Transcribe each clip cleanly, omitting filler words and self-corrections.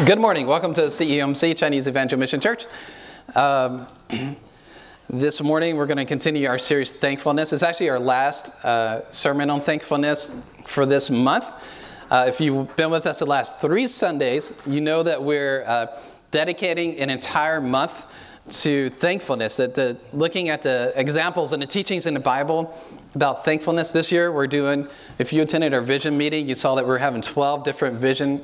Good morning. Welcome to CEMC, Chinese Evangel Mission Church. This morning we're going to continue our series, Thankfulness. It's actually our last sermon on thankfulness for this month. If you've been with us the last 3 Sundays, you know that we're dedicating an entire month to thankfulness, looking at the examples and the teachings in the Bible about thankfulness. This year we're doing, if you attended our vision meeting, you saw that we're having 12 different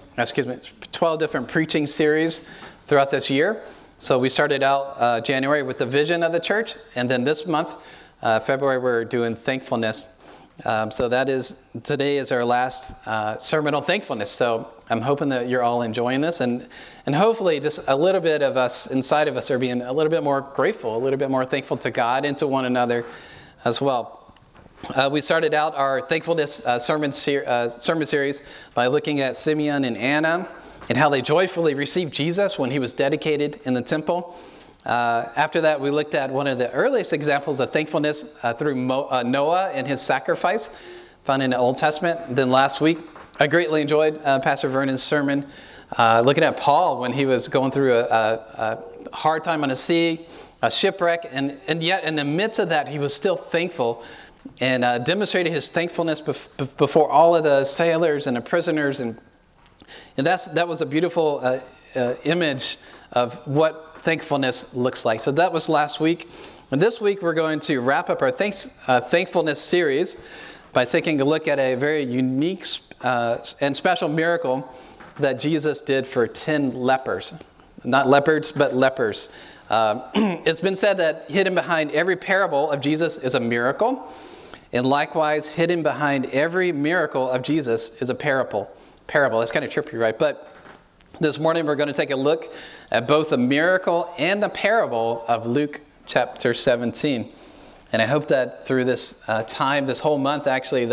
preaching series throughout this year. So we started out January with the vision of the church, and then this month, February, we're doing thankfulness. So today is our last sermon on thankfulness. So I'm hoping that you're all enjoying this, and hopefully just a little bit of us inside of us are being a little bit more grateful, a little bit more thankful to God and to one another as well. We started out our thankfulness sermon series by looking at Simeon and Anna and how they joyfully received Jesus when he was dedicated in the temple. After that, we looked at one of the earliest examples of thankfulness through Noah and his sacrifice found in the Old Testament. Then last week, I greatly enjoyed Pastor Vernon's sermon looking at Paul when he was going through a hard time on the sea, a shipwreck, and yet in the midst of that, he was still thankful and demonstrated his thankfulness before all of the sailors and the prisoners. And that was a beautiful image of what thankfulness looks like. So that was last week. And this week we're going to wrap up our thankfulness series by taking a look at a very unique and special miracle that Jesus did for 10 lepers. Not leopards, but lepers. It's been said that hidden behind every parable of Jesus is a miracle. And likewise, hidden behind every miracle of Jesus is a parable. That's kind of trippy, right? But this morning we're going to take a look at both the miracle and the parable of Luke chapter 17. And I hope that through this time, this whole month actually,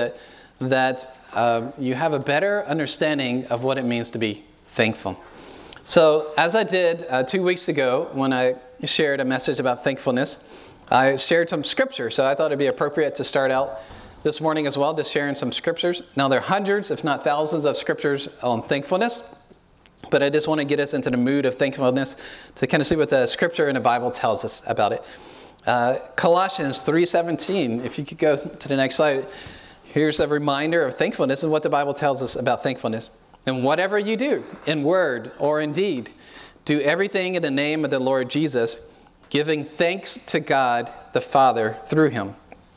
that you have a better understanding of what it means to be thankful. So as I did 2 weeks ago when I shared a message about thankfulness, I shared some scripture. So I thought it'd be appropriate to start out this morning as well, just sharing some scriptures. Now there are hundreds, if not thousands, of scriptures on thankfulness. But I just want to get us into the mood of thankfulness to kind of see what the scripture in the Bible tells us about it. Colossians 3:17, if you could go to the next slide. Here's a reminder of thankfulness and what the Bible tells us about thankfulness. And whatever you do, in word or in deed, do everything in the name of the Lord Jesus, giving thanks to God the Father through him.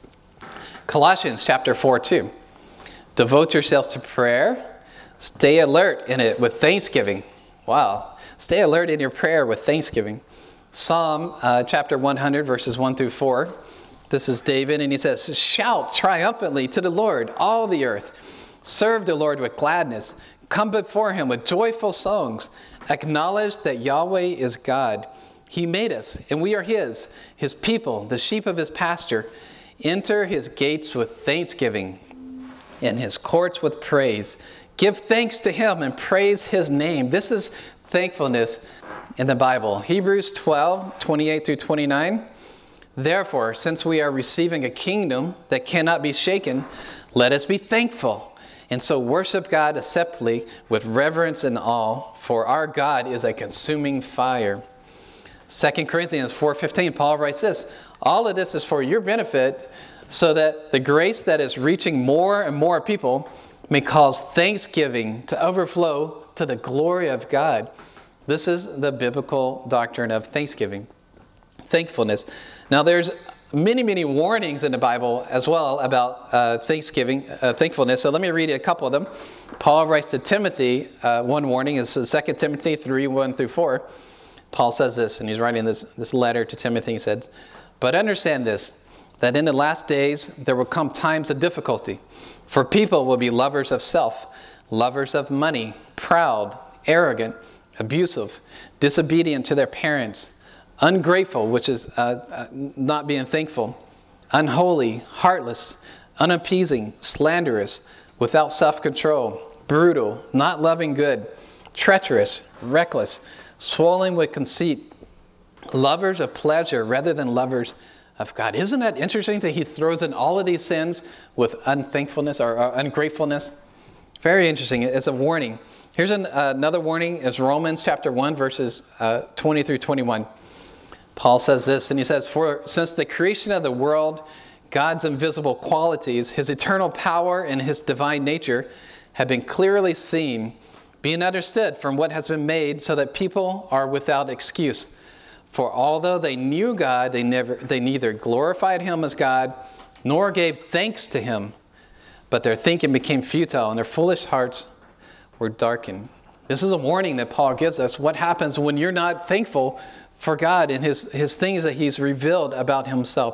Colossians chapter 4:2. Devote yourselves to prayer. Stay alert in it with thanksgiving. Wow. Stay alert in your prayer with thanksgiving. Psalm chapter 100, verses 1 through 4. This is David, and he says, shout triumphantly to the Lord, all the earth. Serve the Lord with gladness. Come before him with joyful songs. Acknowledge that Yahweh is God. He made us, and we are his people, the sheep of his pasture. Enter his gates with thanksgiving and his courts with praise. Give thanks to him and praise his name. This is thankfulness in the Bible. Hebrews 12:28 through 29. Therefore, since we are receiving a kingdom that cannot be shaken, let us be thankful. And so worship God acceptably with reverence and awe, for our God is a consuming fire. 2 Corinthians 4:15, Paul writes this, all of this is for your benefit, so that the grace that is reaching more and more people may cause thanksgiving to overflow to the glory of God. This is the biblical doctrine of thanksgiving, thankfulness. Now there's many, many warnings in the Bible as well about thankfulness. So let me read a couple of them. Paul writes to Timothy, one warning is 2 Timothy 3:1 through 4. Paul says this, and he's writing this letter to Timothy. He said, but understand this, that in the last days there will come times of difficulty. For people will be lovers of self, lovers of money, proud, arrogant, abusive, disobedient to their parents, ungrateful, which is not being thankful, unholy, heartless, unappeasing, slanderous, without self-control, brutal, not loving good, treacherous, reckless, swollen with conceit, lovers of pleasure rather than lovers of God. Isn't that interesting that he throws in all of these sins with unthankfulness or ungratefulness? Very interesting. It's a warning. Here's another warning. It's Romans chapter 1, verses 20 through 21. Paul says this, and he says, "For since the creation of the world, God's invisible qualities, his eternal power and his divine nature have been clearly seen, being understood from what has been made, so that people are without excuse. For although they knew God, they neither glorified him as God, nor gave thanks to him. But their thinking became futile, and their foolish hearts were darkened." This is a warning that Paul gives us. What happens when you're not thankful for God and his things that he's revealed about himself?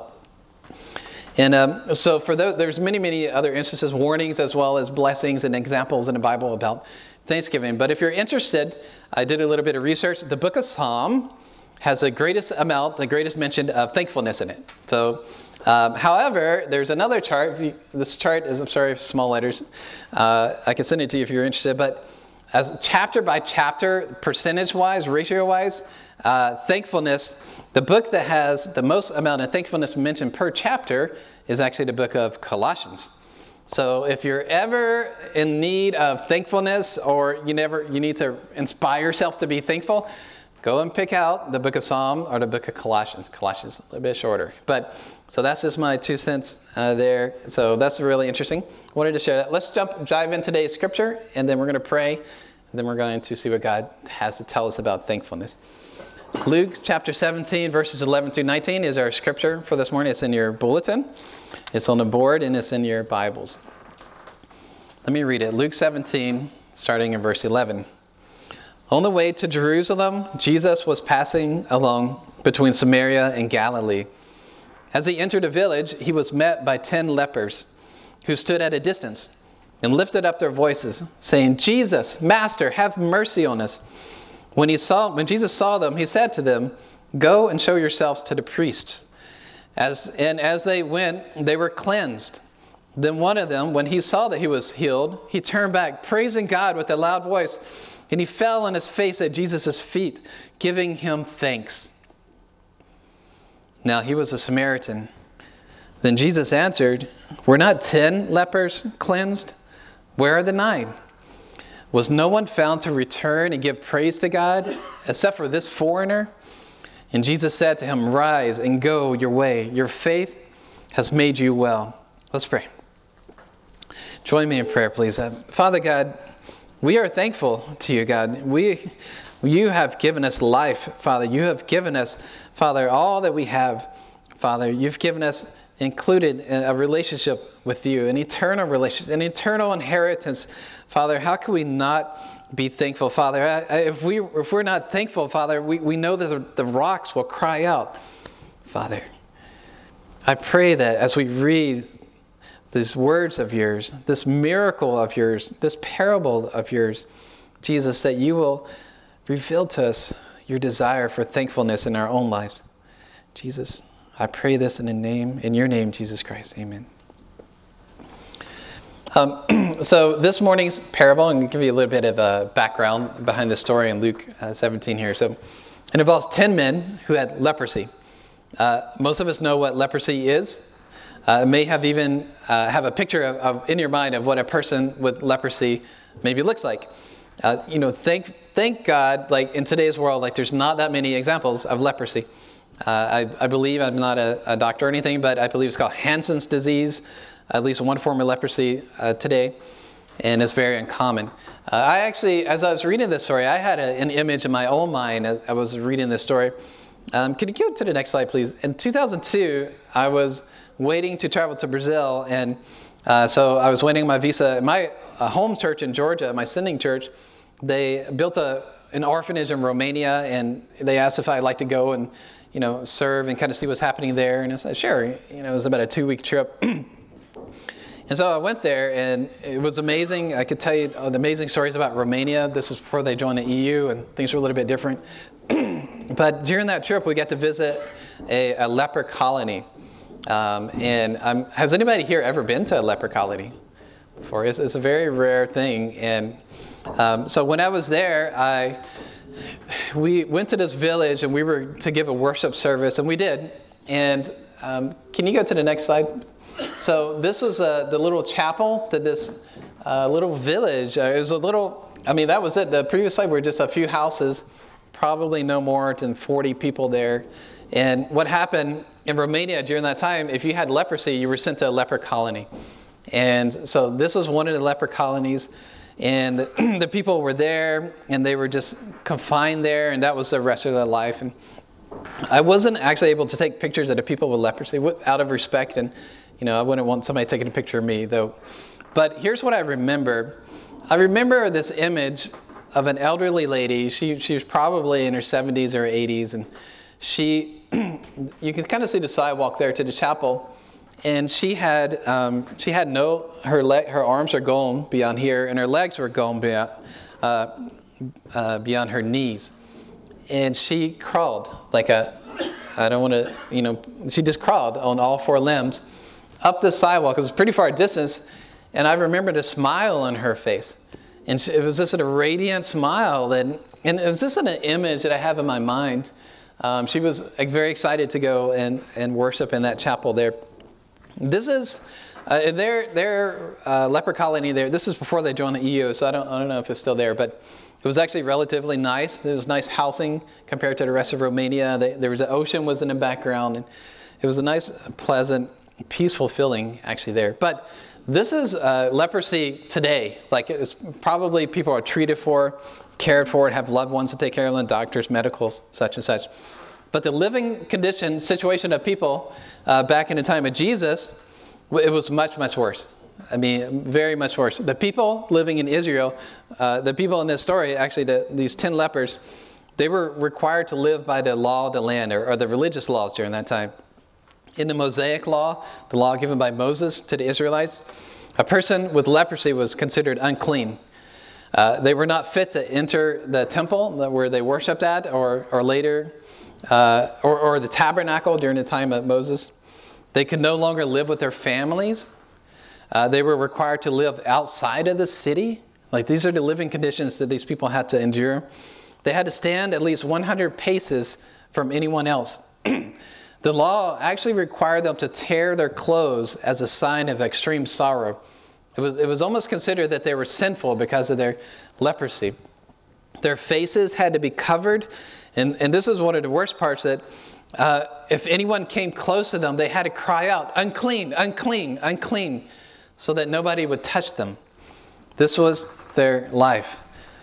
And so for there's many other instances, warnings as well as blessings and examples in the Bible about Thanksgiving. But if you're interested, I did a little bit of research. The book of Psalm has the greatest mention of thankfulness in it. So, however, there's another chart. This chart is, I'm sorry, small letters. I can send it to you if you're interested. But as chapter by chapter, percentage-wise, ratio-wise, thankfulness, the book that has the most amount of thankfulness mentioned per chapter is actually the book of Colossians. So if you're ever in need of thankfulness, or you need to inspire yourself to be thankful, go and pick out the book of Psalm or the book of Colossians. Colossians a little bit shorter. But so that's just my 2 cents there. So that's really interesting. Wanted to share that. Let's dive in today's scripture, and then we're going to pray, and then we're going to see what God has to tell us about thankfulness. Luke chapter 17, verses 11 through 19 is our scripture for this morning. It's in your bulletin. It's on the board, and it's in your Bibles. Let me read it. Luke 17, starting in verse 11. On the way to Jerusalem, Jesus was passing along between Samaria and Galilee. As he entered a village, he was met by 10 lepers who stood at a distance and lifted up their voices, saying, "Jesus, Master, have mercy on us." When Jesus saw them, he said to them, "Go and show yourselves to the priests." As they went, they were cleansed. Then one of them, when he saw that he was healed, he turned back, praising God with a loud voice, and he fell on his face at Jesus' feet, giving him thanks. Now he was a Samaritan. Then Jesus answered, "Were not 10 lepers cleansed? Where are the 9? Was no one found to return and give praise to God, except for this foreigner?" And Jesus said to him, "Rise and go your way. Your faith has made you well." Let's pray. Join me in prayer, please. Father God, we are thankful to you, God. You have given us life, Father. You have given us, Father, all that we have. Father, you've given us, included a relationship with you, an eternal relationship, an eternal inheritance. Father, how can we not be thankful, Father? If we're not thankful, Father, we know that the rocks will cry out, Father. I pray that as we read these words of yours, this miracle of yours, this parable of yours, Jesus, that you will reveal to us your desire for thankfulness in our own lives. Jesus, I pray this in your name, Jesus Christ. Amen. So this morning's parable, I'm going to give you a little bit of a background behind the story in Luke 17 here. So it involves 10 men who had leprosy. Most of us know what leprosy is. May have even have a picture of in your mind of what a person with leprosy maybe looks like. Thank God, like in today's world, like there's not that many examples of leprosy. I believe, I'm not a doctor or anything, but I believe it's called Hansen's disease, at least one form of leprosy today, and it's very uncommon. I actually, as I was reading this story, I had an image in my own mind as I was reading this story. Can you go to the next slide, please? In 2002, I was waiting to travel to Brazil, and so I was waiting my visa. My home church in Georgia, my sending church, they built an orphanage in Romania, and they asked if I'd like to go and serve and kind of see what's happening there. And I said, sure. It was about a 2-week trip. And so I went there, and it was amazing. I could tell you the amazing stories about Romania. This is before they joined the EU, and things were a little bit different. But during that trip, we got to visit a leper colony. Has anybody here ever been to a leper colony before? It's a very rare thing. And so when I was there, we went to this village, and we were to give a worship service, and we did. And can you go to the next slide? So this was the little chapel that this little village. It was a little, that was it. The previous slide were just a few houses, probably no more than 40 people there. And what happened in Romania during that time, if you had leprosy, you were sent to a leper colony. And so this was one of the leper colonies. And the people were there, and they were just confined there, and that was the rest of their life. And I wasn't actually able to take pictures of the people with leprosy out of respect, and I wouldn't want somebody taking a picture of me, though. But here's what I remember. I remember this image of an elderly lady. She was probably in her 70s or 80s, and you can kind of see the sidewalk there to the chapel. And her arms are gone beyond here, and her legs were gone beyond her knees. And she crawled she just crawled on all four limbs up the sidewalk. It was a pretty far distance, and I remember the smile on her face. And it was just a radiant smile, and it was just an image that I have in my mind. She was very excited to go and worship in that chapel there. This is their leper colony there. This is before they joined the EU, so I don't know if it's still there, but it was actually relatively nice. There was nice housing compared to the rest of Romania. There was an ocean was in the background, and it was a nice, pleasant, peaceful feeling actually there. But this is leprosy today. Like, it's probably people are treated for, cared for, and have loved ones to take care of them, doctors, medicals, such and such. But the living condition, situation of people back in the time of Jesus, it was much, much worse. Very much worse. The people living in Israel, the people in this story, actually these 10 lepers, they were required to live by the law of the land, or the religious laws during that time. In the Mosaic law, the law given by Moses to the Israelites, a person with leprosy was considered unclean. They were not fit to enter the temple where they worshipped at, or later, or the tabernacle during the time of Moses. They could no longer live with their families. They were required to live outside of the city. Like, these are the living conditions that these people had to endure. They had to stand at least 100 paces from anyone else. The law actually required them to tear their clothes as a sign of extreme sorrow. It was almost considered that they were sinful because of their leprosy. Their faces had to be covered. And this is one of the worst parts, that if anyone came close to them, they had to cry out, "Unclean, unclean, unclean," so that nobody would touch them. This was their life.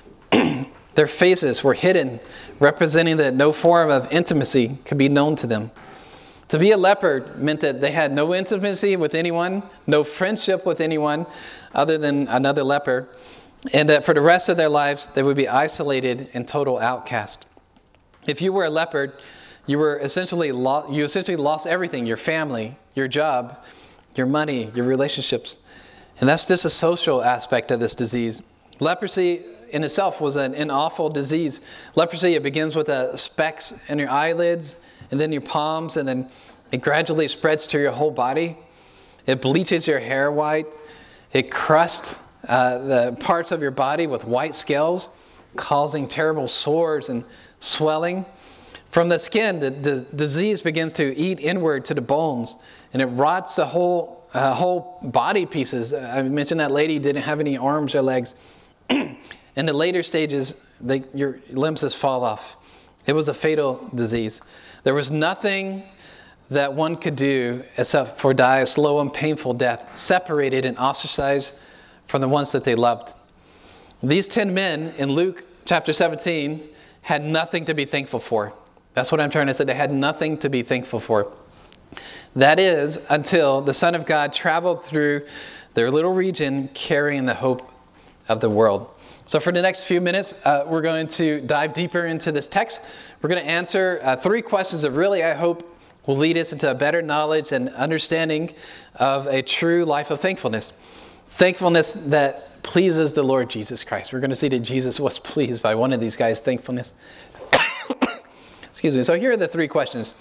Their faces were hidden, representing that no form of intimacy could be known to them. To be a leper meant that they had no intimacy with anyone, no friendship with anyone other than another leper, and that for the rest of their lives, they would be isolated and total outcast. If you were a leper, you essentially lost everything: your family, your job, your money, your relationships. And that's just a social aspect of this disease. Leprosy in itself was an awful disease. Leprosy, it begins with specks in your eyelids, and then your palms, and then it gradually spreads to your whole body. It bleaches your hair white. It crusts the parts of your body with white scales, causing terrible sores and swelling. From the skin, the disease begins to eat inward to the bones, and it rots the whole body pieces. I mentioned that lady didn't have any arms or legs. In the later stages, your limbs just fall off. It was a fatal disease. There was nothing that one could do except for die a slow and painful death, separated and ostracized from the ones that they loved. These 10 men in Luke chapter 17 had nothing to be thankful for. That's what I'm trying to say. They had nothing to be thankful for. That is, until the Son of God traveled through their little region carrying the hope of the world. So for the next few minutes, we're going to dive deeper into this text. We're going to answer 3 questions that really, I hope, will lead us into a better knowledge and understanding of a true life of thankfulness. Thankfulness that pleases the Lord Jesus Christ. We're going to see that Jesus was pleased by one of these guys' thankfulness. Excuse me. So here are the 3 questions.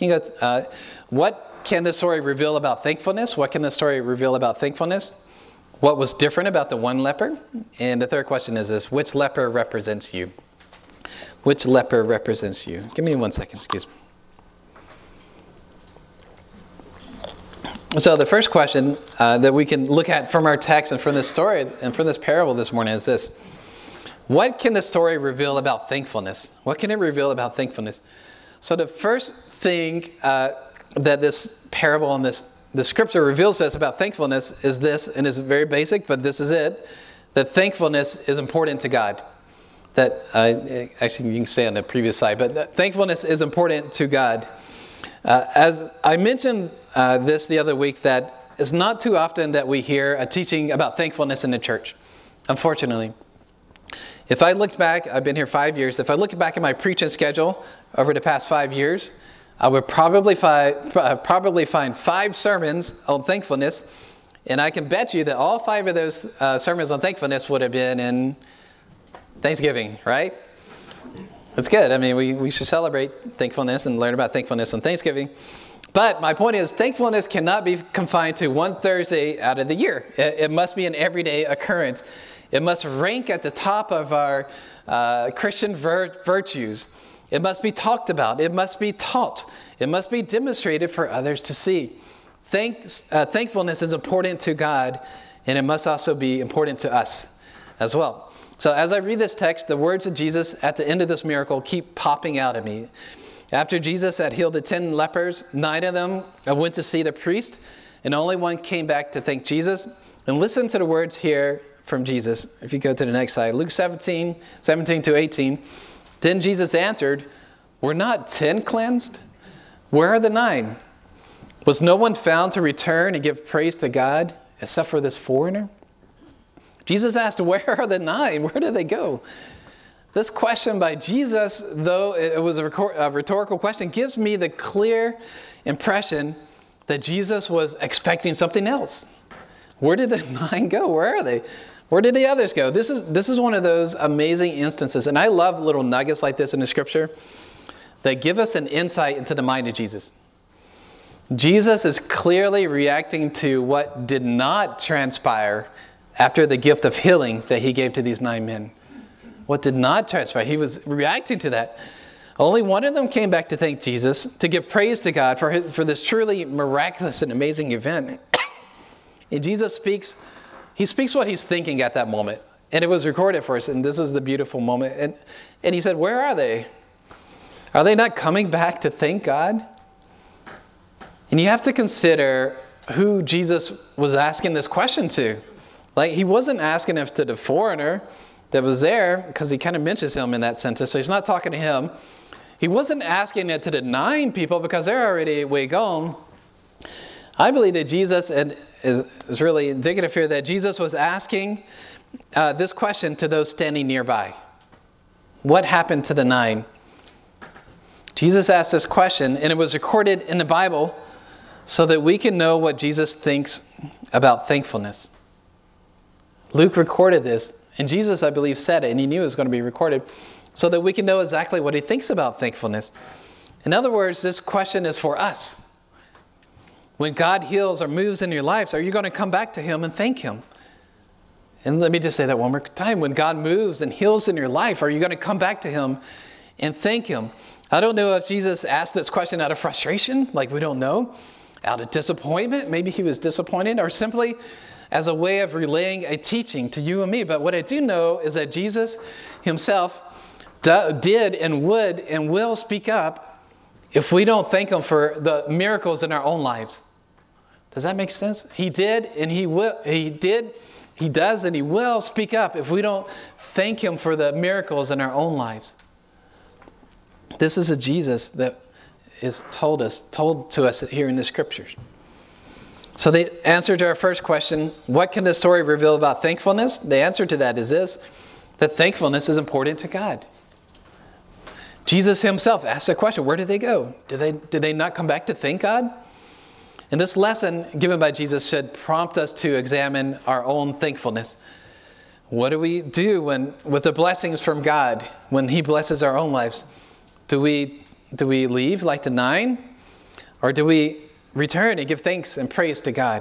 What can this story reveal about thankfulness? What can this story reveal about thankfulness? What was different about the one leper? And the third question is this: which leper represents you? Which leper represents you? Give me 1 second, excuse me. So the first question that we can look at from our text and from this story and from this parable this morning is this. What can the story reveal about thankfulness? What can it reveal about thankfulness? So the first thing that this parable and the scripture reveals to us about thankfulness is this, and it's very basic, but this is it, that thankfulness is important to God. That actually, you can stay on the previous slide, but that thankfulness is important to God. As I mentioned this the other week, that it's not too often that we hear a teaching about thankfulness in the church, unfortunately. If I looked back, I've been here 5 years, if I look back at my preaching schedule over the past 5 years, I would probably find 5 sermons on thankfulness, and I can bet you that all 5 of those sermons on thankfulness would have been in Thanksgiving, right? That's good. I mean, we should celebrate thankfulness and learn about thankfulness on Thanksgiving. But my point is, thankfulness cannot be confined to one Thursday out of the year. It must be an everyday occurrence. It must rank at the top of our Christian virtues. It must be talked about. It must be taught. It must be demonstrated for others to see. Thankfulness is important to God, and it must also be important to us as well. So as I read this text, the words of Jesus at the end of this miracle keep popping out at me. After Jesus had healed the 10 lepers, 9 of them went to see the priest, and only one came back to thank Jesus. And listen to the words here from Jesus. If you go to the next slide, Luke 17 to 18. Then Jesus answered, "Were not 10 cleansed? Where are the 9? Was no one found to return and give praise to God except for this foreigner?" Jesus asked, where are the 9? Where did they go? This question by Jesus, though it was a rhetorical question, gives me the clear impression that Jesus was expecting something else. Where did the 9 go? Where are they? Where did the others go? This is one of those amazing instances, and I love little nuggets like this in the scripture that give us an insight into the mind of Jesus. Jesus is clearly reacting to what did not transpire after the gift of healing that he gave to these 9 men. What did not transpire? He was reacting to that. Only one of them came back to thank Jesus, to give praise to God for this truly miraculous and amazing event. And Jesus speaks what he's thinking at that moment. And it was recorded for us, and this is the beautiful moment. And he said, where are they? Are they not coming back to thank God? And you have to consider who Jesus was asking this question to. Like, he wasn't asking it to the foreigner that was there, because he kind of mentions him in that sentence, so he's not talking to him. He wasn't asking it to the 9 people, because they're already way gone. I believe that Jesus is really indicative here that Jesus was asking this question to those standing nearby. What happened to the 9? Jesus asked this question, and it was recorded in the Bible so that we can know what Jesus thinks about thankfulness. Luke recorded this, and Jesus, I believe, said it, and he knew it was going to be recorded so that we can know exactly what he thinks about thankfulness. In other words, this question is for us. When God heals or moves in your lives, are you going to come back to him and thank him? And let me just say that one more time. When God moves and heals in your life, are you going to come back to him and thank him? I don't know if Jesus asked this question out of frustration, like we don't know, out of disappointment. Maybe he was disappointed, or simply as a way of relaying a teaching to you and me. But what I do know is that Jesus himself did and would and will speak up if we don't thank him for the miracles in our own lives. Does that make sense? He did, and he will. He does, and he will speak up if we don't thank him for the miracles in our own lives. This is a Jesus that is told to us here in the scriptures. So the answer to our first question, what can this story reveal about thankfulness? The answer to that is this, that thankfulness is important to God. Jesus himself asked the question, where did they go? Did they not come back to thank God? And this lesson given by Jesus should prompt us to examine our own thankfulness. What do we do with the blessings from God when he blesses our own lives? Do we leave like the 9? Or do we return and give thanks and praise to God?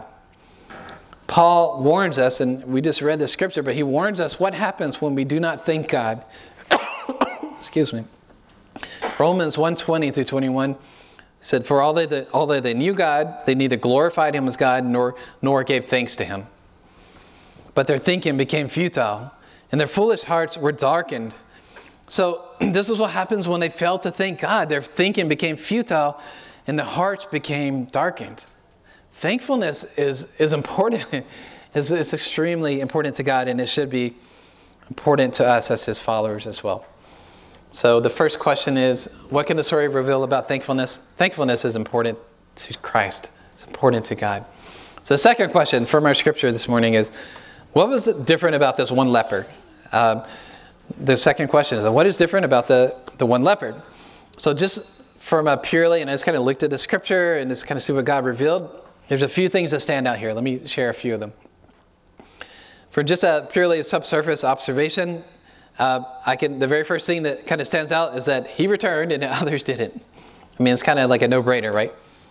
Paul warns us, and we just read the scripture, but he warns us what happens when we do not thank God. Excuse me. Romans 1:20 through 21 He said, for although they knew God, they neither glorified him as God nor gave thanks to him. But their thinking became futile, and their foolish hearts were darkened. So this is what happens when they fail to thank God. Their thinking became futile, and their hearts became darkened. Thankfulness is important. It's extremely important to God, and it should be important to us as his followers as well. So the first question is, what can the story reveal about thankfulness? Thankfulness is important to Christ. It's important to God. So the second question from our scripture this morning is, what was different about this one leper? The second question is, what is different about the one leper? So just from a purely, and I just kind of looked at the scripture and just kind of see what God revealed, there's a few things that stand out here. Let me share a few of them. For just a purely subsurface observation, the very first thing that kind of stands out is that he returned and the others didn't. I mean, it's kind of like a no-brainer, right?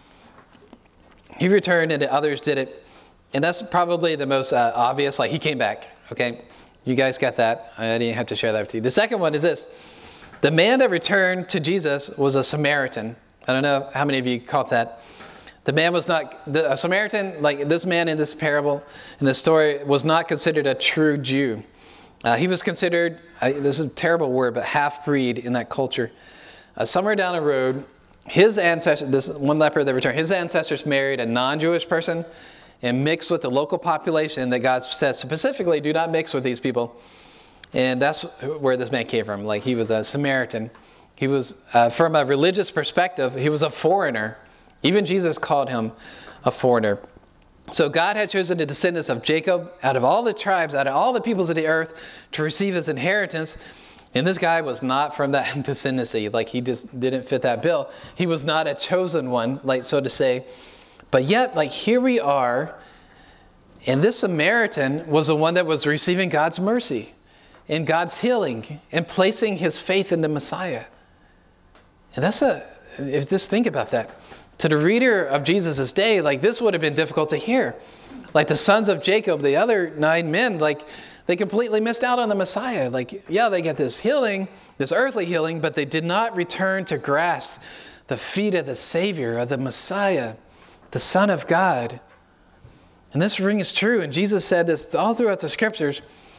He returned and the others didn't. And that's probably the most obvious, like he came back, okay? You guys got that. I didn't have to share that with you. The second one is this. The man that returned to Jesus was a Samaritan. I don't know how many of you caught that. The man was not, a Samaritan, like this man in this parable, in this story, was not considered a true Jew. He was considered, this is a terrible word, but half-breed in that culture. Somewhere down the road, his ancestors, this one leper that returned, his ancestors married a non-Jewish person and mixed with the local population that God says specifically, do not mix with these people. And that's where this man came from. Like he was a Samaritan. He was, from a religious perspective, he was a foreigner. Even Jesus called him a foreigner. So God had chosen the descendants of Jacob out of all the tribes, out of all the peoples of the earth to receive his inheritance. And this guy was not from that descendancy. Like he just didn't fit that bill. He was not a chosen one, like so to say. But yet, like here we are, and this Samaritan was the one that was receiving God's mercy and God's healing and placing his faith in the Messiah. And just think about that. To the reader of Jesus' day, like this would have been difficult to hear. Like the sons of Jacob, the other 9 men, like they completely missed out on the Messiah. Like, yeah, they get this healing, this earthly healing, but they did not return to grasp the feet of the Savior, of the Messiah, the Son of God. And this rings true. And Jesus said this all throughout the scriptures.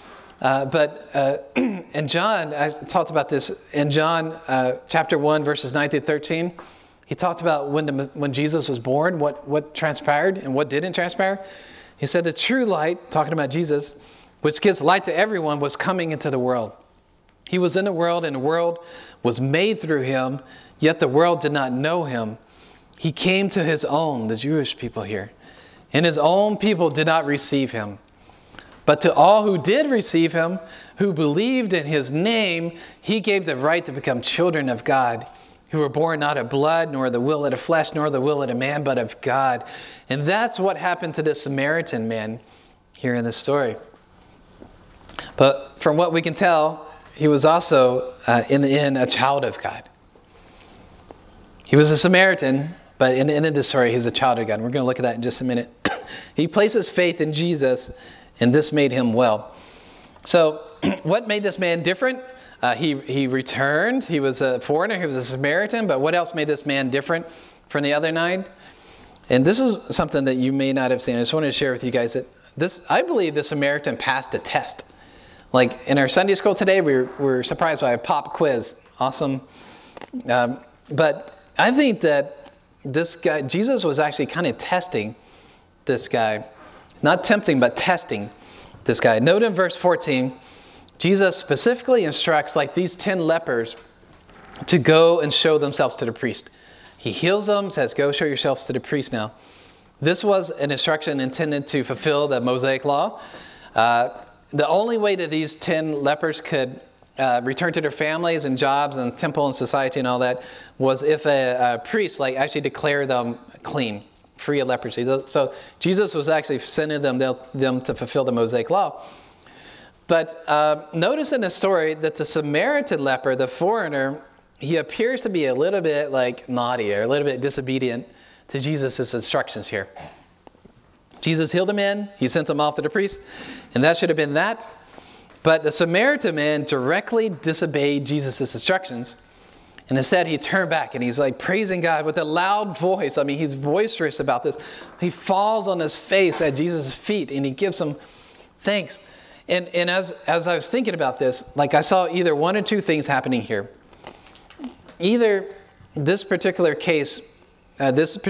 In John, I talked about this in John chapter 1, verses 9 through 13. He talked about when Jesus was born, what transpired and what didn't transpire. He said the true light, talking about Jesus, which gives light to everyone, was coming into the world. He was in the world, and the world was made through him, yet the world did not know him. He came to his own, the Jewish people here, and his own people did not receive him. But to all who did receive him, who believed in his name, he gave the right to become children of God, who were born not of blood, nor the will of the flesh, nor the will of the man, but of God. And that's what happened to this Samaritan man here in this story. But from what we can tell, he was also, in the end, a child of God. He was a Samaritan, but in the end of this story, he's a child of God. And we're going to look at that in just a minute. He places faith in Jesus, and this made him well. So what made this man different? He returned. He was a foreigner. He was a Samaritan. But what else made this man different from the other 9? And this is something that you may not have seen. I just wanted to share with you guys that I believe the Samaritan passed a test. Like in our Sunday school today, we were surprised by a pop quiz. Awesome. But I think that this guy, Jesus was actually kind of testing this guy. Not tempting, but testing this guy. Note in verse 14, Jesus specifically instructs like these 10 lepers to go and show themselves to the priest. He heals them, says, go show yourselves to the priest now. This was an instruction intended to fulfill the Mosaic law. The only way that these 10 lepers could return to their families and jobs and temple and society and all that was if a priest like actually declared them clean, free of leprosy. So Jesus was actually sending them to fulfill the Mosaic law. But notice in the story that the Samaritan leper, the foreigner, he appears to be a little bit like naughty or a little bit disobedient to Jesus' instructions here. Jesus healed him in. He sent him off to the priest. And that should have been that. But the Samaritan man directly disobeyed Jesus' instructions. And instead, he turned back and he's like praising God with a loud voice. I mean, he's boisterous about this. He falls on his face at Jesus' feet and he gives him thanks. And as I was thinking about this, like I saw either one or two things happening here. Either in this particular case, it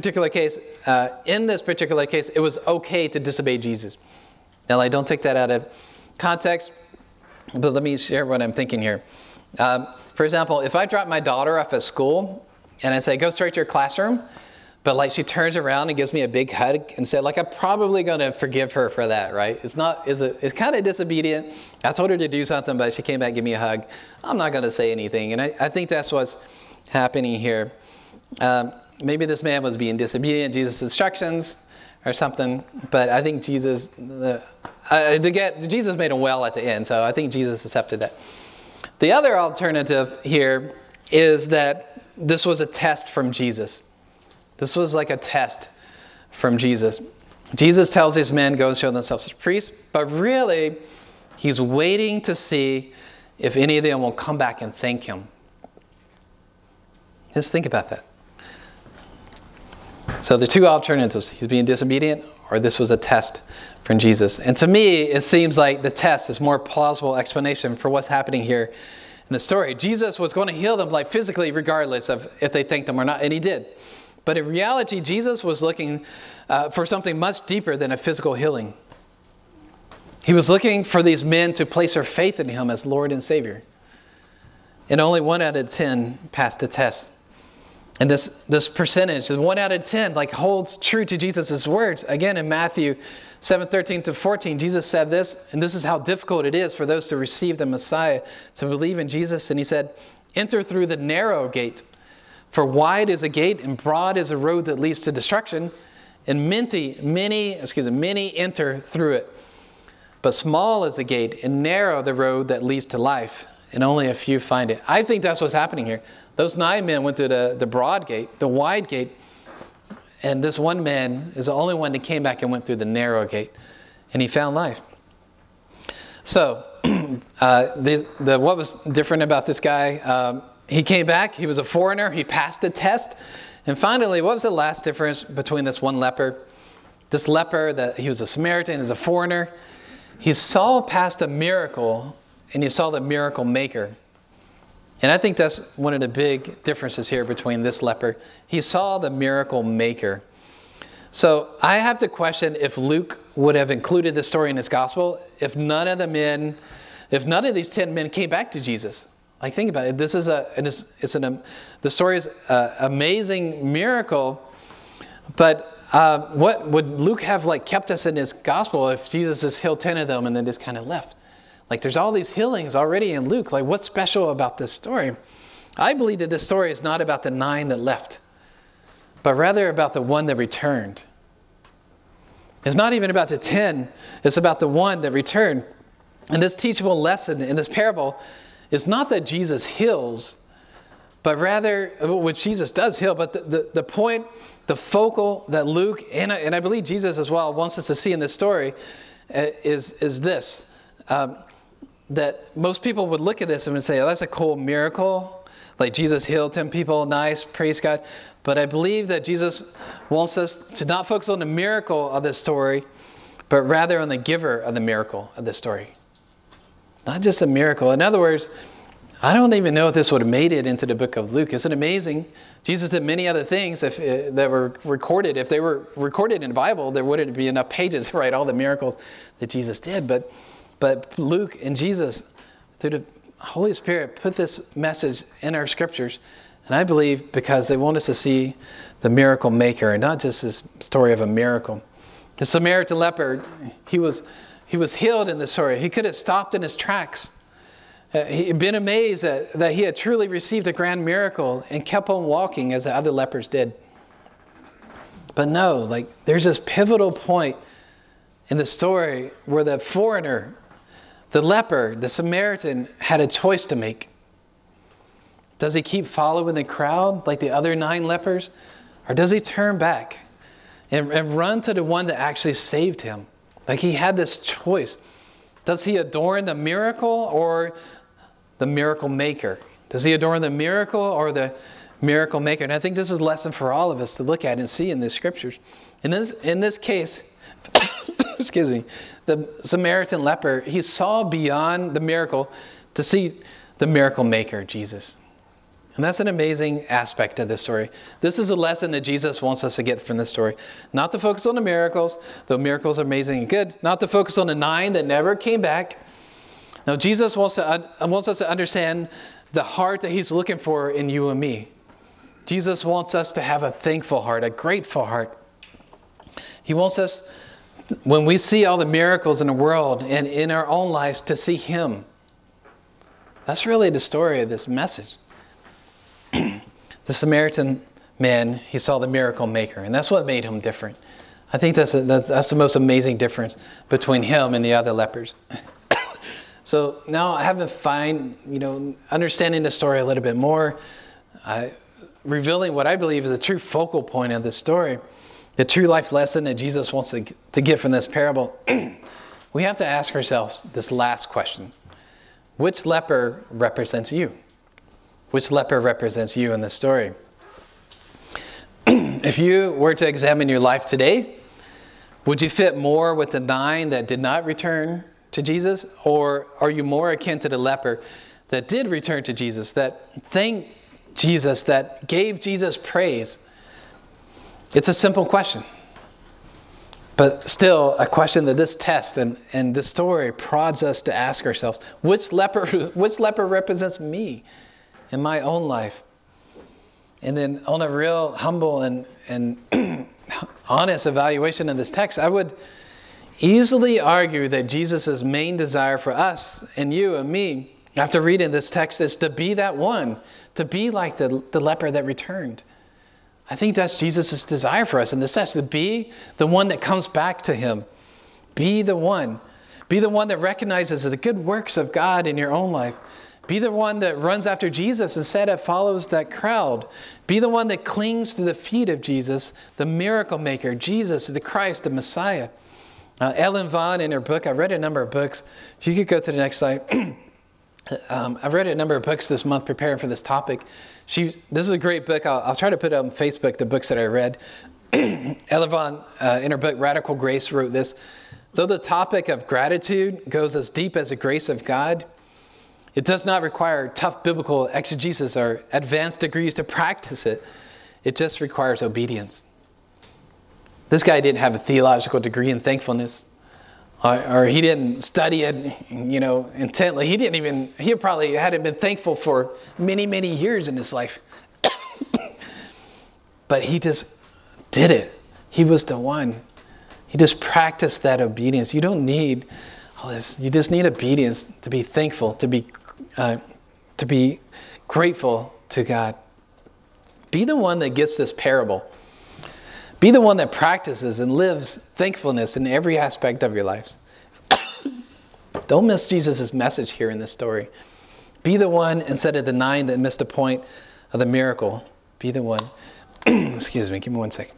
was okay to disobey Jesus. Now, I don't take that out of context, but let me share what I'm thinking here. For example, if I drop my daughter off at school and I say, go straight to your classroom, but like she turns around and gives me a big hug and said, like, I'm probably going to forgive her for that, right? It's kind of disobedient. I told her to do something, but she came back and gave me a hug. I'm not going to say anything. And I think that's what's happening here. Maybe this man was being disobedient to Jesus' instructions or something, but I think Jesus made him well at the end, so I think Jesus accepted that. The other alternative here is that this was a test from Jesus. This was like a test from Jesus. Jesus tells these men, go and show themselves as priests, but really, he's waiting to see if any of them will come back and thank him. Just think about that. So the two alternatives, he's being disobedient, or this was a test from Jesus. And to me, it seems like the test is more plausible explanation for what's happening here in the story. Jesus was going to heal them like physically regardless of if they thanked him or not, and he did. But in reality, Jesus was looking for something much deeper than a physical healing. He was looking for these men to place their faith in him as Lord and Savior. And only 1 out of 10 passed the test. And this percentage, the 1 out of 10, like holds true to Jesus' words. Again, in Matthew 7:13-14, Jesus said this, and this is how difficult it is for those to receive the Messiah, to believe in Jesus. And he said, enter through the narrow gate, for wide is a gate and broad is a road that leads to destruction, and many enter through it. But small is the gate and narrow the road that leads to life, and only a few find it. I think that's what's happening here. Those 9 men went through the broad gate, the wide gate, and this one man is the only one that came back and went through the narrow gate, and he found life. So, what was different about this guy? He came back, he was a foreigner, he passed the test, and finally, what was the last difference between this one leper? This leper, that he was a Samaritan, is a foreigner. He saw past a miracle, and he saw the miracle maker. And I think that's one of the big differences here between this leper. He saw the miracle maker. So I have to question if Luke would have included this story in his gospel if none of these 10 men came back to Jesus. Like, think about it. The story is an amazing miracle, but what would Luke have kept us in his gospel if Jesus has healed 10 of them and then just kind of left? Like, there's all these healings already in Luke. Like, what's special about this story? I believe that this story is not about the 9 that left, but rather about the one that returned. It's not even about the 10. It's about the one that returned. And this teachable lesson in this parable is not that Jesus heals, but rather, which Jesus does heal, but the point, the focal that Luke, and I believe Jesus as well, wants us to see in this story is this. That most people would look at this and would say, oh, that's a cool miracle. Like, Jesus healed 10 people, nice, praise God. But I believe that Jesus wants us to not focus on the miracle of this story, but rather on the giver of the miracle of this story. Not just a miracle. In other words, I don't even know if this would have made it into the book of Luke. Isn't it amazing? Jesus did many other things that were recorded. If they were recorded in the Bible, there wouldn't be enough pages to write all the miracles that Jesus did. But Luke and Jesus, through the Holy Spirit, put this message in our scriptures. And I believe because they want us to see the miracle maker and not just this story of a miracle. The Samaritan leper, he was healed in this story. He could have stopped in his tracks. He had been amazed that he had truly received a grand miracle and kept on walking as the other lepers did. But no, there's this pivotal point in the story where the foreigner, the leper, the Samaritan, had a choice to make. Does he keep following the crowd like the other 9 lepers? Or does he turn back and run to the one that actually saved him? Like, he had this choice. Does he adorn the miracle or the miracle maker? Does he adore the miracle or the miracle maker? And I think this is a lesson for all of us to look at and see in the scriptures. In this case, excuse me, the Samaritan leper, he saw beyond the miracle to see the miracle maker, Jesus. And that's an amazing aspect of this story. This is a lesson that Jesus wants us to get from this story. Not to focus on the miracles, though miracles are amazing and good. Not to focus on the 9 that never came back. No, Jesus wants us to understand the heart that he's looking for in you and me. Jesus wants us to have a thankful heart, a grateful heart. He wants us, when we see all the miracles in the world and in our own lives, to see him. That's really the story of this message. The Samaritan man, he saw the miracle maker, and that's what made him different. I think that's the most amazing difference between him and the other lepers. So now understanding the story a little bit more, revealing what I believe is the true focal point of this story, the true life lesson that Jesus wants to get from this parable, we have to ask ourselves this last question. Which leper represents you? Which leper represents you in this story? If you were to examine your life today, would you fit more with the 9 that did not return to Jesus? Or are you more akin to the leper that did return to Jesus, that thanked Jesus, that gave Jesus praise? It's a simple question, but still a question that this test and this story prods us to ask ourselves, which leper represents me in my own life? And then on a real humble and honest evaluation of this text, I would easily argue that Jesus' main desire for us and you and me, after reading this text, is to be that one, to be like the leper that returned. I think that's Jesus' desire for us in this text, to be the one that comes back to him. Be the one. Be the one that recognizes the good works of God in your own life. Be the one that runs after Jesus instead of follows that crowd. Be the one that clings to the feet of Jesus, the miracle maker, Jesus, the Christ, the Messiah. Ellen Vaughn, in her book, I read a number of books. If you could go to the next slide. I've read a number of books this month preparing for this topic. This is a great book. I'll try to put it on Facebook, the books that I read. Ellen Vaughn, in her book, Radical Grace, wrote this. Though the topic of gratitude goes as deep as the grace of God, it does not require tough biblical exegesis or advanced degrees to practice it. It just requires obedience. This guy didn't have a theological degree in thankfulness, or he didn't study it, intently. He probably hadn't been thankful for many, many years in his life. But he just did it. He was the one. He just practiced that obedience. You don't need all this. You just need obedience to be thankful, to be grateful to God. Be the one that gets this parable. Be the one that practices and lives thankfulness in every aspect of your lives. Don't miss Jesus' message here in this story. Be the one instead of the 9 that missed the point of the miracle. Be the one. Excuse me, give me one second.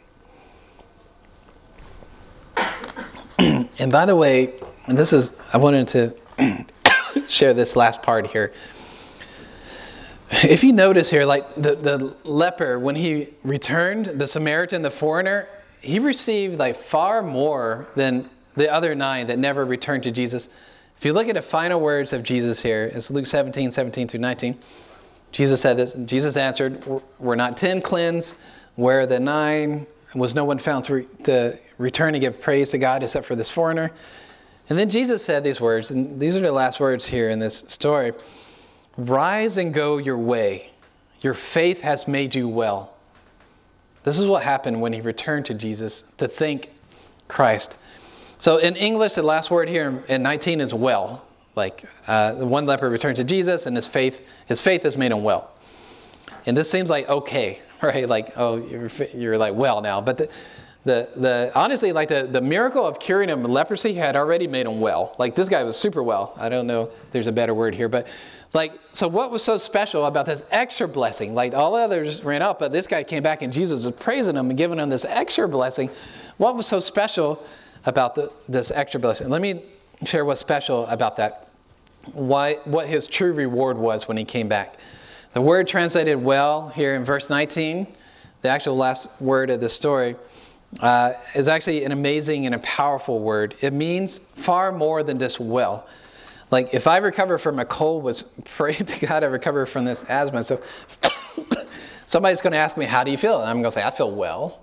And by the way, I wanted to share this last part here. If you notice here, like the leper, when he returned, the Samaritan, the foreigner, he received like far more than the other 9 that never returned to Jesus. If you look at the final words of Jesus here, it's Luke 17 through 19. Jesus said this, Jesus answered, were not 10 cleansed? Where are the 9? Was no one found to return and give praise to God except for this foreigner? And then Jesus said these words, and these are the last words here in this story. Rise and go your way. Your faith has made you well. This is what happened when he returned to Jesus to thank Christ. So in English, the last word here in 19 is well. Like the one leper returned to Jesus and his faith has made him well. And this seems like okay, right? Like, oh, you're like well now. But the honestly, like the miracle of curing him of leprosy had already made him well. Like this guy was super well. I don't know if there's a better word here, but so what was so special about this extra blessing? Like all the others ran out, but this guy came back and Jesus was praising him and giving him this extra blessing. What was so special about this extra blessing? Let me share what's special about that. What his true reward was when he came back. The word translated well here in verse 19, the actual last word of the story, is actually an amazing and a powerful word. It means far more than just well. Like if I recover from a cold, was pray to God I recover from this asthma. So somebody's going to ask me, how do you feel? And I'm going to say, I feel well,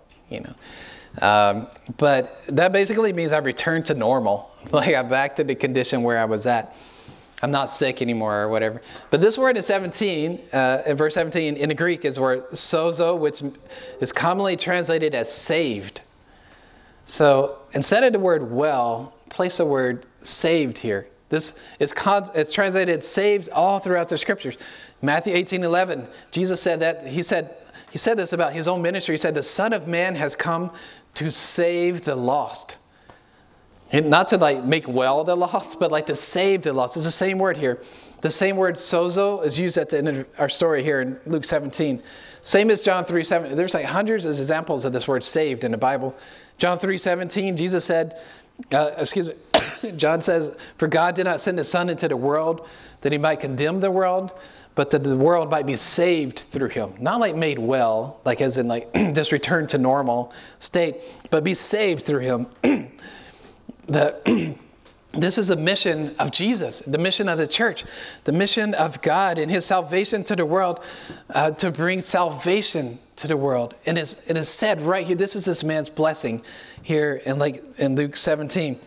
But that basically means I returned to normal. Like I'm back to the condition where I was at. I'm not sick anymore or whatever. But this word in verse 17, in the Greek is the word sozo, which is commonly translated as saved. So instead of the word well, place the word saved here. This is it's translated saved all throughout the scriptures. Matthew 18:11, Jesus said that, he said this about his own ministry. He said, the Son of Man has come to save the lost. And not to like make well the lost, but like to save the lost. It's the same word here. The same word sozo is used at the end of our story here in Luke 17. Same as John 3:7. There's like hundreds of examples of this word saved in the Bible. John 3:17, Jesus said, John says, for God did not send his Son into the world that he might condemn the world, but that the world might be saved through him. Not like made well, like as in like just return to normal state, but be saved through him. This is the mission of Jesus, the mission of the church, the mission of God and his salvation to the world, to bring salvation to the world. And it is said right here, this is this man's blessing here in Luke 17.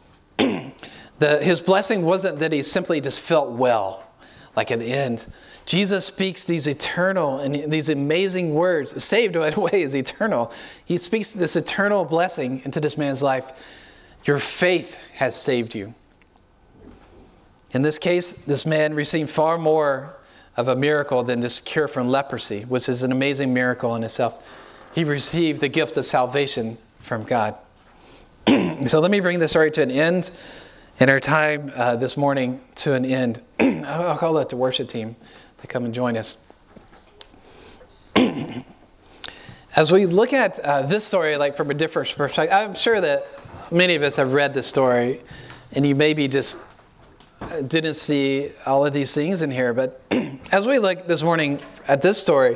His blessing wasn't that he simply just felt well, like at the end. Jesus speaks these eternal and these amazing words. Saved, by the way, is eternal. He speaks this eternal blessing into this man's life. Your faith has saved you. In this case, this man received far more of a miracle than just cure from leprosy, which is an amazing miracle in itself. He received the gift of salvation from God. So let me bring this story to an end, and our time this morning to an end. I'll call it the worship team to come and join us. As we look at this story like from a different perspective, I'm sure that many of us have read this story, and you maybe just didn't see all of these things in here. But as we look this morning at this story,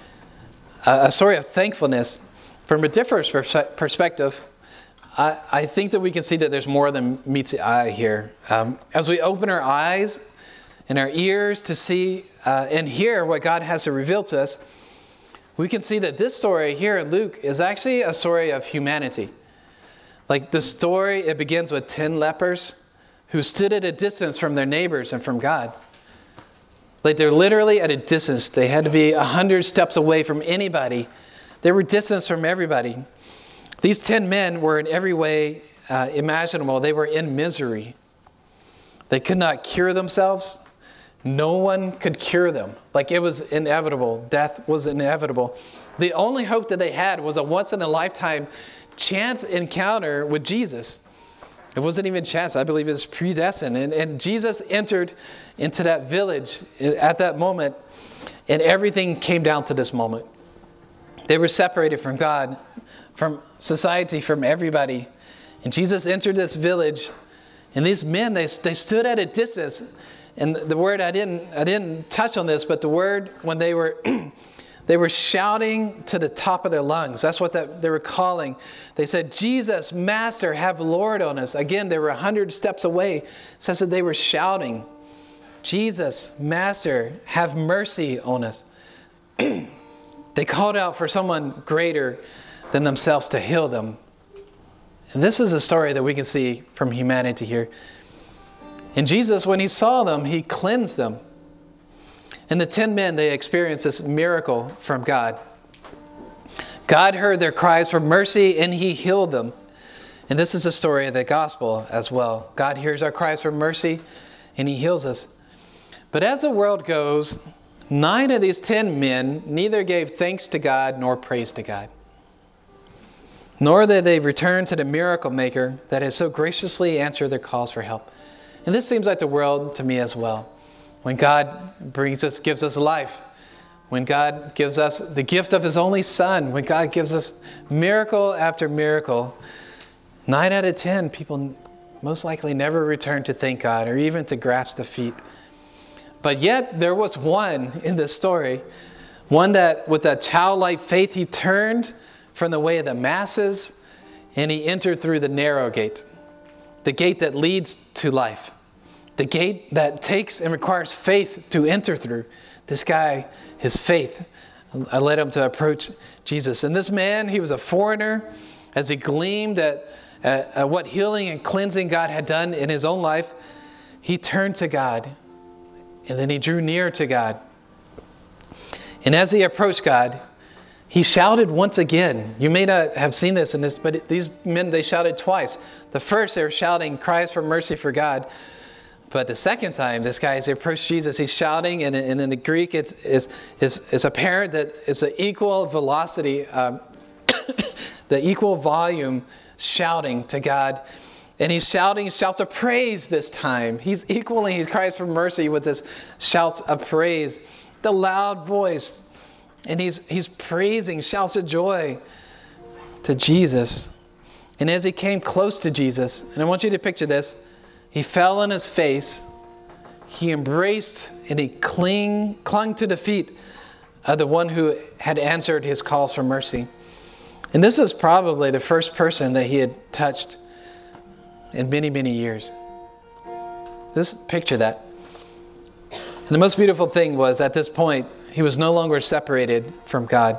a story of thankfulness, from a different perspective, I think that we can see that there's more than meets the eye here. As we open our eyes and our ears to see and hear what God has to reveal to us, we can see that this story here in Luke is actually a story of humanity. Like the story, it begins with 10 lepers who stood at a distance from their neighbors and from God. Like they're literally at a distance. They had to be 100 steps away from anybody. They were distanced from everybody. These 10 men were in every way imaginable. They were in misery. They could not cure themselves. No one could cure them. Like it was inevitable. Death was inevitable. The only hope that they had was a once-in-a-lifetime chance encounter with Jesus. It wasn't even chance. I believe it was predestined. And Jesus entered into that village at that moment, and everything came down to this moment. They were separated from God, from society, from everybody. And Jesus entered this village, and these men, they stood at a distance. And the word, I didn't touch on this, but the word when they were they were shouting to the top of their lungs. That's what they were calling. They said, Jesus, Master, have Lord on us. Again, they were 100 steps away. It says that they were shouting, Jesus, Master, have mercy on us. They called out for someone greater than themselves to heal them. And this is a story that we can see from humanity here. And Jesus, when he saw them, he cleansed them. And the 10 men, they experienced this miracle from God. God heard their cries for mercy, and he healed them. And this is the story of the gospel as well. God hears our cries for mercy, and he heals us. But as the world goes, 9 of these 10 men neither gave thanks to God nor praise to God. Nor did they return to the miracle maker that has so graciously answered their calls for help. And this seems like the world to me as well. When God gives us life, when God gives us the gift of his only Son, when God gives us miracle after miracle, 9 out of 10 people most likely never return to thank God or even to grasp the feet. But yet there was one in this story, one that with a childlike faith, he turned from the way of the masses and he entered through the narrow gate, the gate that leads to life, the gate that takes and requires faith to enter through. This guy, his faith led him to approach Jesus. And this man, he was a foreigner. As he gleamed at what healing and cleansing God had done in his own life, he turned to God. And then he drew near to God. And as he approached God, he shouted once again. You may not have seen this in this, but these men, they shouted twice. The first, they were shouting cries for mercy for God. But the second time, this guy, as he approached Jesus, he's shouting, and in the Greek, it's apparent that it's an equal velocity, the equal volume shouting to God. And he's shouting shouts of praise this time. He cries for mercy with this shouts of praise, the loud voice. And he's praising shouts of joy to Jesus. And as he came close to Jesus, and I want you to picture this, he fell on his face, he embraced and he clung to the feet of the one who had answered his calls for mercy. And this is probably the first person that he had touched in many, many years. Just picture that. And the most beautiful thing was, at this point, he was no longer separated from God.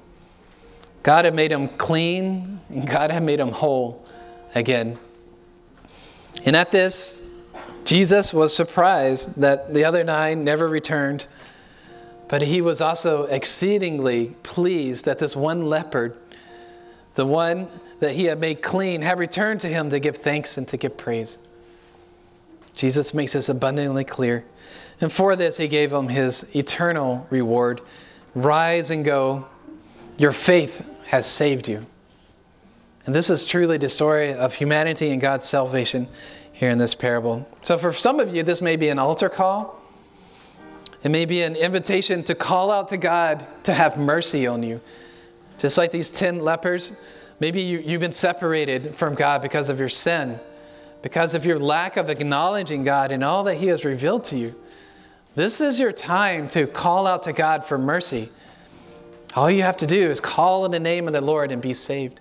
God had made him clean, and God had made him whole again. And at this, Jesus was surprised that the other 9 never returned, but he was also exceedingly pleased that this one leper, the one that he had made clean, had returned to him to give thanks and to give praise. Jesus makes this abundantly clear. And for this, he gave him his eternal reward. Rise and go. Your faith has saved you. And this is truly the story of humanity and God's salvation here in this parable. So for some of you, this may be an altar call. It may be an invitation to call out to God to have mercy on you. Just like these 10 lepers, maybe you've been separated from God because of your sin, because of your lack of acknowledging God and all that he has revealed to you. This is your time to call out to God for mercy. All you have to do is call in the name of the Lord and be saved.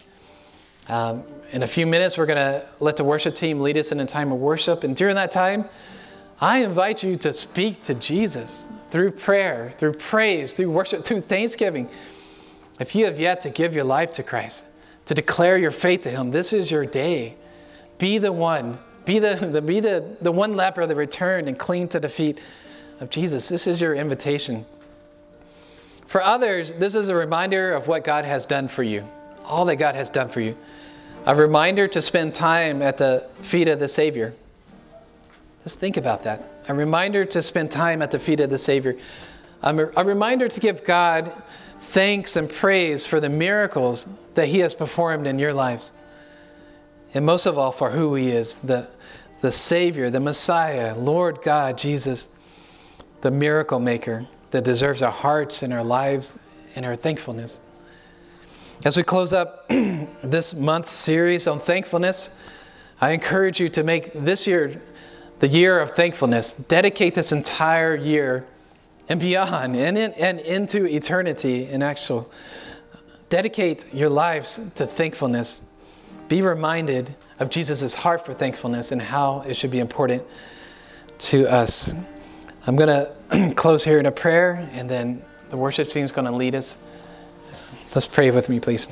In a few minutes, we're going to let the worship team lead us in a time of worship. And during that time, I invite you to speak to Jesus through prayer, through praise, through worship, through thanksgiving. If you have yet to give your life to Christ, to declare your faith to him, this is your day. Be the one. Be the one leper that returned and cling to the feet of Jesus. This is your invitation. For others, this is a reminder of what God has done for you. All that God has done for you. A reminder to spend time at the feet of the Savior. Just think about that. A reminder to spend time at the feet of the Savior. A reminder to give God thanks and praise for the miracles that he has performed in your lives. And most of all, for who he is, the Savior, the Messiah, Lord God, Jesus, the miracle maker that deserves our hearts and our lives and our thankfulness. As we close up this month's series on thankfulness, I encourage you to make this year the year of thankfulness. Dedicate this entire year and beyond and into eternity in actual. Dedicate your lives to thankfulness. Be reminded of Jesus' heart for thankfulness and how it should be important to us. I'm going to close here in a prayer, and then the worship team is going to lead us. Let's pray with me, please.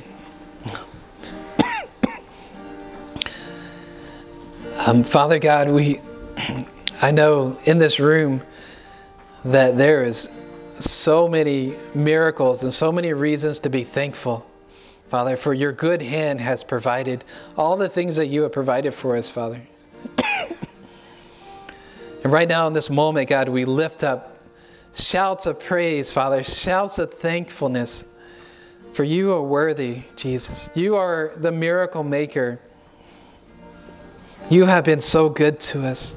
Father God, I know in this room that there is so many miracles and so many reasons to be thankful, Father, for your good hand has provided all the things that you have provided for us, Father. And right now in this moment, God, we lift up shouts of praise, Father, shouts of thankfulness. For you are worthy, Jesus. You are the miracle maker. You have been so good to us.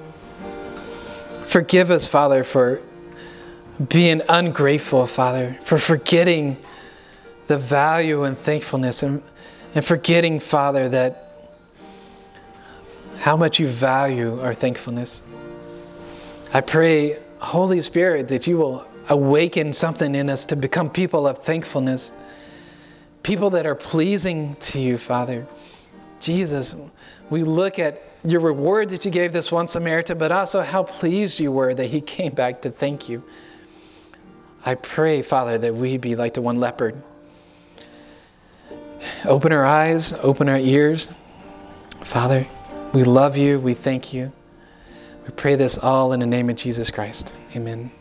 Forgive us, Father, for being ungrateful, Father, for forgetting the value and thankfulness and forgetting, Father, that how much you value our thankfulness. I pray Holy Spirit, that you will awaken something in us to become people of thankfulness, people that are pleasing to you, Father. Jesus, we look at your reward that you gave this one Samaritan, but also how pleased you were that he came back to thank you. I pray, Father, that we be like the one leopard. Open our eyes, open our ears. Father, we love you, we thank you. We pray this all in the name of Jesus Christ. Amen.